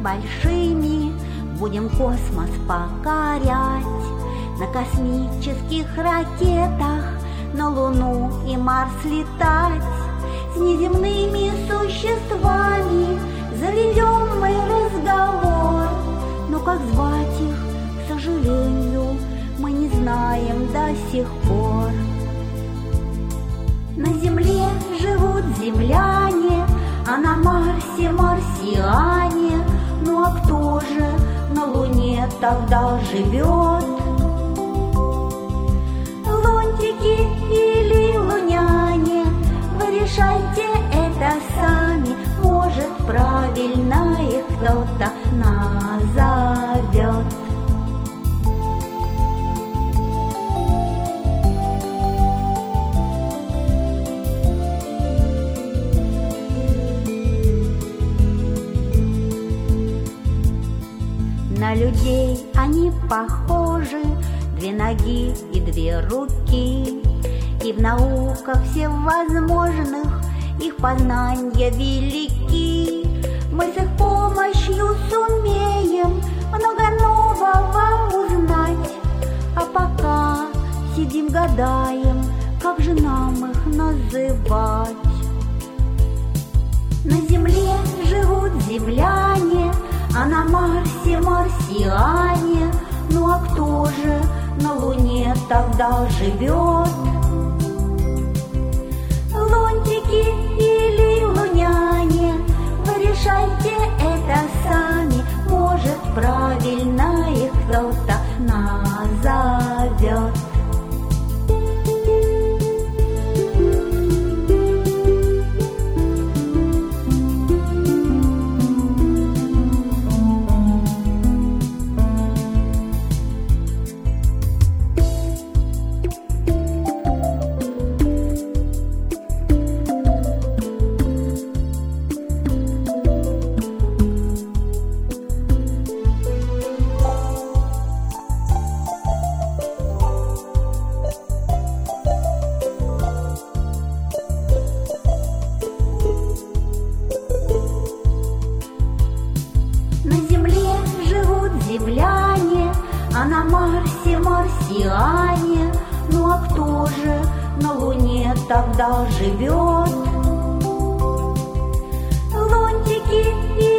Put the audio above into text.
большими будем космос покорять, на космических ракетах на Луну и Марс летать. С неземными существами заведем мы разговор, но как звать их, к сожалению, мы не знаем до сих пор. На Земле живут земляне, а на Марсе марсиане. Ну а кто же на Луне тогда живет? Лунтики или луняне, вы решайте это сами. Может, правильно их кто-то назовет. На людей они похожи, две ноги и две руки, и в науках всевозможных их познания велики. Мы с их помощью сумеем много нового узнать, а пока сидим гадаем, как же нам их называть. На Земле живут земляне, а на Марсе марсиане. Ну а кто же на Луне тогда живет? Лунтики или луняне, вы решайте это сами. Может, правильно их кто-то назовет. Земляне, а на Марсе марсиане. Ну а кто же на Луне тогда живет? Лунтики